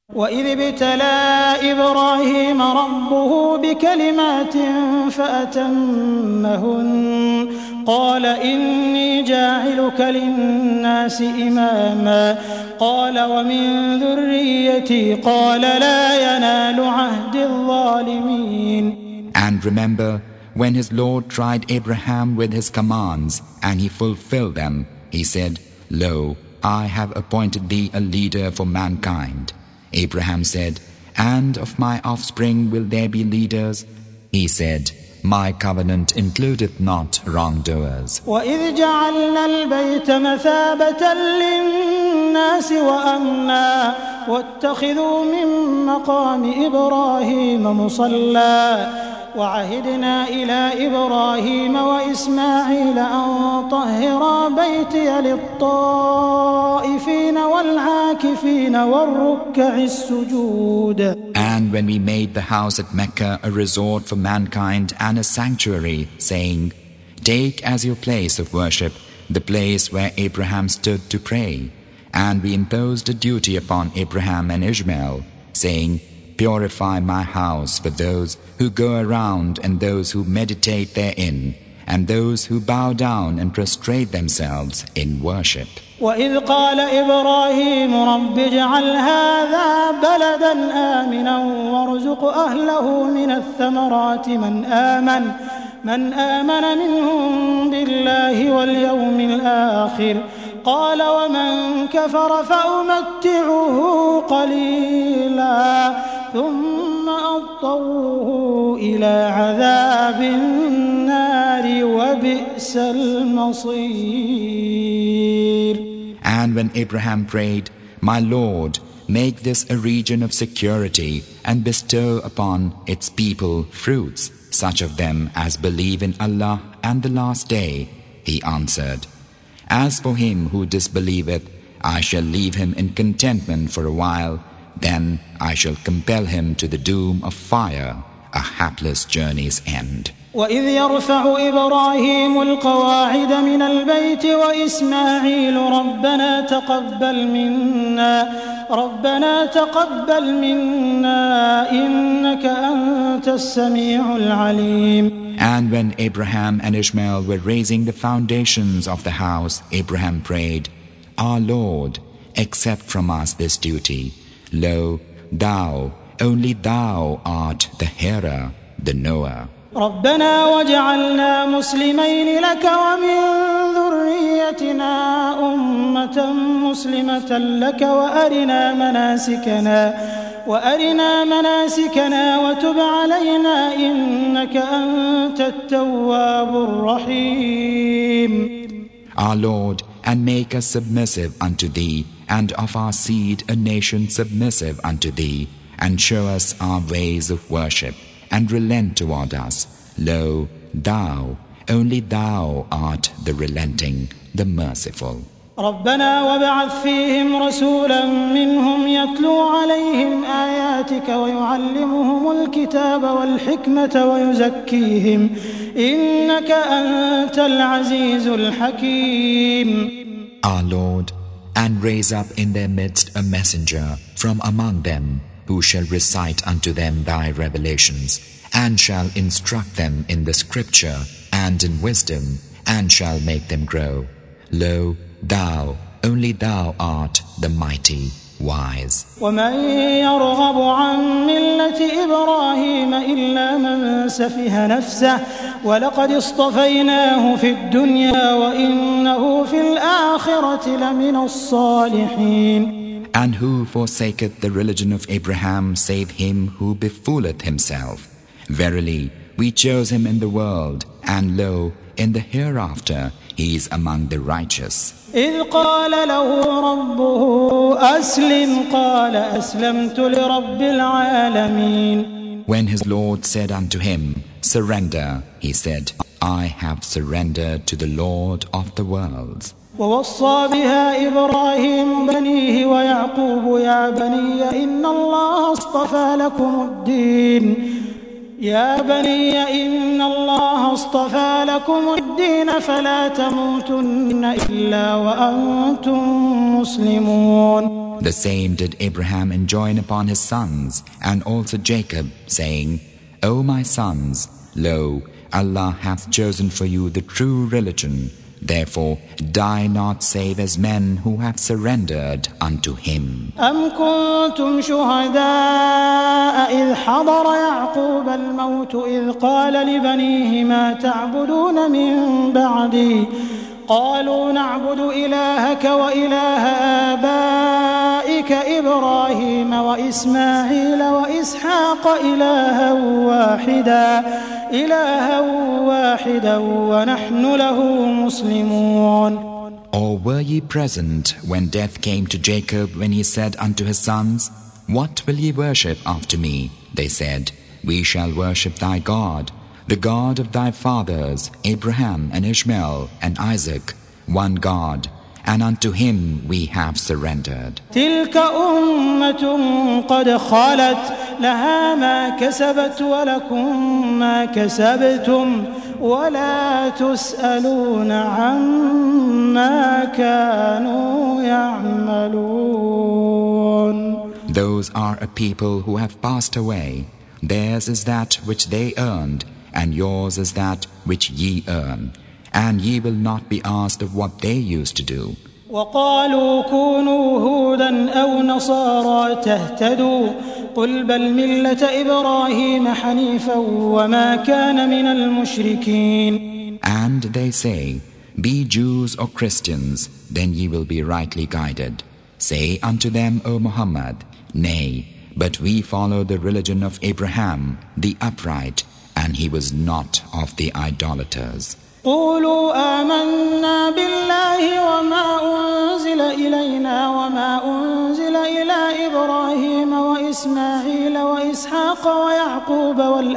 وإذ ابتلى إبراهيم ربه بكلمات فأتمهن قال إني جاعلك للناس إماما قال ومن ذريتي قال لا ينال عهد الظالمين. And remember when his Lord tried Abraham with his commands and he fulfilled them, he said, Lo, I have appointed thee a leader for mankind. Abraham said, And of my offspring will there be leaders? He said, My covenant includeth not wrongdoers. وَإِذْ جَعَلْنَا الْبَيْتَ مَثَابَةً لِلنَّاسِ وَأَمْنًا وَاتَّخِذُوا مِن مَّقَامِ إِبْرَاهِيمَ مُصَلًّى وعهدنا إلى إبراهيم وإسماعيل أن طهرا بيتي للطائفين والعاكفين والركع السجود. And when we made the house at Mecca a resort for mankind and a sanctuary, saying, Take as your place of worship the place where Abraham stood to pray. And we imposed a duty upon Abraham and Ishmael, saying, Purify my house for those who go around and those who meditate therein and those who bow down and prostrate themselves in worship. وَإِذْ قَالَ إِبْرَاهِيمُ رَبِّ اجْعَلْ هَذَا بَلَدًا آمِنًا وَارْزُقْ أَهْلَهُ مِنَ الثَّمَرَاتِ من آمن منهم بالله واليوم الآخر قال ومن كفر فأمتعه قليلا ثم أضطره إلى عذاب النار وبئس المصير. And when Abraham prayed, My Lord, make this a region of security and bestow upon its people fruits, such of them as believe in Allah and the last day, he answered, As for him who disbelieveth, I shall leave him in contentment for a while, then I shall compel him to the doom of fire, a hapless journey's end. وَإِذْ يَرْفَعُ إِبْرَاهِيمُ الْقَوَاعِدَ مِنَ الْبَيْتِ وَإِسْمَاعِيلُ رَبَّنَا تَقَبَّلْ مِنَّا إِنَّكَ أَنْتَ السَّمِيعُ الْعَلِيمُ. And when Abraham and Ishmael were raising the foundations of the house, Abraham prayed, Our Lord, accept from us this duty. Lo, Thou, only Thou art the hearer, the knower. ربنا وجعلنا مسلمين لك ومن ذريتنا أمة مسلمة لك وأرنا مناسكنا وتب علينا إنك أنت التواب الرحيم. Our Lord, and make us submissive unto Thee, and of our seed a nation submissive unto Thee, and show us our ways of worship, and relent toward us. Lo, Thou, only Thou art the relenting, the merciful. ربنا وابعث فيهم رسولا منهم يتلو عليهم آياتك ويعلمهم الكتاب والحكمة ويزكيهم إنك أنت العزيز الحكيم. Our Lord, and raise up in their midst a messenger from among them, who shall recite unto them Thy revelations, and shall instruct them in the scripture and in wisdom, and shall make them grow. Lo, Thou, only Thou art the mighty, wise. وَمَن يَرْغَبُ عَن مِّلَّةِ إِبْرَاهِيمَ إِلَّا مَن سَفِهَ نَفْسَهُ وَلَقَدِ اصْطَفَيْنَاهُ فِي الدُّنْيَا وَإِنَّهُ فِي الْآخِرَةِ لَمِنَ الصَّالِحِينَ. And who forsaketh the religion of Abraham save him who befooleth himself? Verily, we chose him in the world, and lo, in the hereafter he is among the righteous. إِذْ قَالَ لَهُ رَبُّهُ أَسْلِمْ قَالَ أَسْلَمْتُ لِرَبِّ الْعَالَمِينَ. When his Lord said unto him, Surrender, he said, I have surrendered to the Lord of the worlds. ووصى بها إبراهيم بنيه ويعقوب يا بني إن الله اصطفى لكم الدين يا بني إن الله اصطفى لكم الدين فلا تموتن إلا وأنتم مسلمون. The same did Abraham enjoin upon his sons and also Jacob, saying, O my sons, lo, Allah hath chosen for you the true religion. Therefore, die not save as men who have surrendered unto Him. أم كنتم شهداء إذ حضر يعقوب الموت إذ قال لبنيه ما تعبدون من بعدي قالوا نعبد إلهك وإله آبائك إبراهيم وإسماعيل وإسحاق إلها واحدا ونحن له مسلمون. Or were ye present when death came to Jacob when he said unto his sons, What will ye worship after me? They said, We shall worship thy God, the God of thy fathers, Abraham and Ishmael and Isaac, one God, and unto him we have surrendered. تلك أمة قد خلت لها ما كسبت ولكم ما كسبتم ولا تسألون عما كانوا يعملون. Those are a people who have passed away. Theirs is that which they earned, and yours is that which ye earn. And ye will not be asked of what they used to do. وقالوا كونوا هودا أو نصارى تهتدوا قل بل ملة إبراهيم حنيفا وما كان من المشركين. And they say, Be Jews or Christians, then ye will be rightly guided. Say unto them, O Muhammad, Nay, but we follow the religion of Abraham, the upright, and he was not of the idolaters. قولوا آمنا بالله وما أنزل إلينا وما أنزل إلى إبراهيم وإسماعيل وإسحاق ويعقوب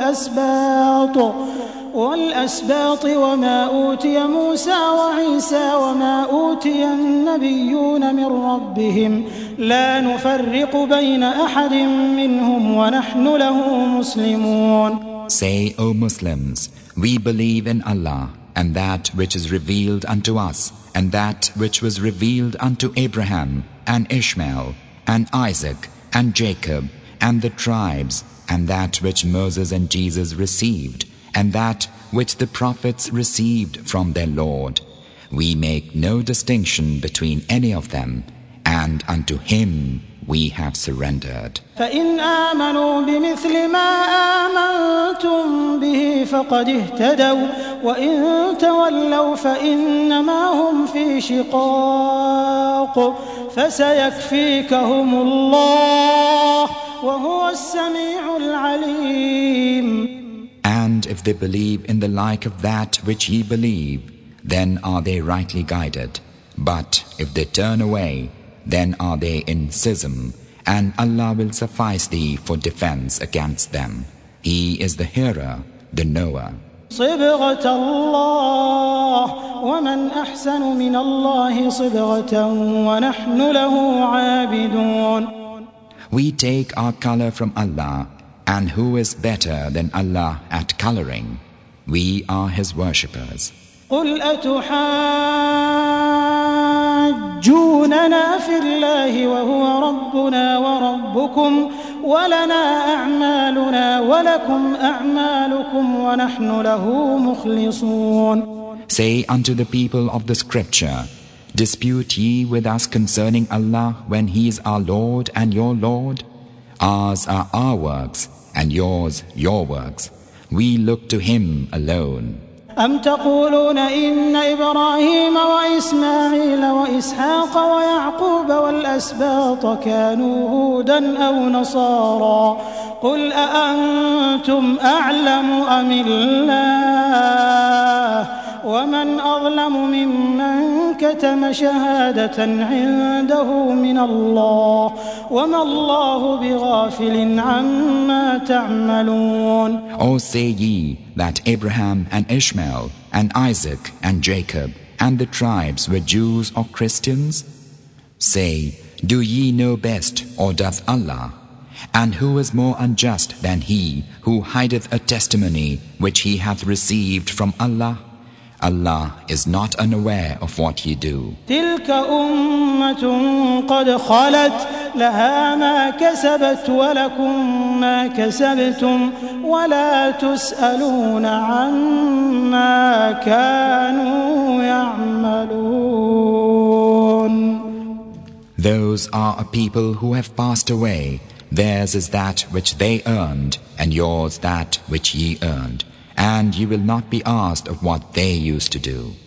والأسباط وما أوتي موسى وعيسى وما أوتي النبيون من ربهم لا نفرق بين أحد منهم ونحن له مسلمون. Say, O Muslims, we believe in Allah, and that which is revealed unto us, and that which was revealed unto Abraham, and Ishmael, and Isaac, and Jacob, and the tribes, and that which Moses and Jesus received, and that which the prophets received from their Lord. We make no distinction between any of them, and unto Him we have surrendered. فإن آمنوا بمثل ما آمنتم به فقد اهتدوا وإن تولوا فإنما هم في شقاق فسيكفيكهم الله وهو السميع العليم. And if they believe in the like of that which ye believe, then are they rightly guided. But if they turn away, then are they in schism, and Allah will suffice thee for defense against them. He is the hearer, the knower. صبغة الله ومن أحسن من الله صبغة ونحن له عابدون. We take our color from Allah, and who is better than Allah at coloring? We are His worshippers. قل أتحاجوننا في الله وهو ربنا وربكم ولنا أعمالنا ولكم أعمالكم ونحن له مخلصون. Say unto the people of the scripture, Dispute ye with us concerning Allah when He is our Lord and your Lord? Ours are our works, and yours your works. We look to Him alone. أم تقولون إن إبراهيم وإسماعيل وإسحاق ويعقوب والأسباط كانوا هودا أو نصارى قل أأنتم أعلم أم الله ومن أظلم ممن كتم شهادة عنده من الله وما الله بغافل عما تعملون. Or say ye that Abraham and Ishmael and Isaac and Jacob and the tribes were Jews or Christians? Say, do ye know best, or doth Allah? And who is more unjust than he who hideth a testimony which he hath received from Allah? Allah is not unaware of what ye do. تلك أمة قد خلت لها ما كسبت ولكم ما كسبتم ولا تسألون عما كانوا يعملون. Those are a people who have passed away. Theirs is that which they earned, and yours that which ye earned. And you will not be asked of what they used to do.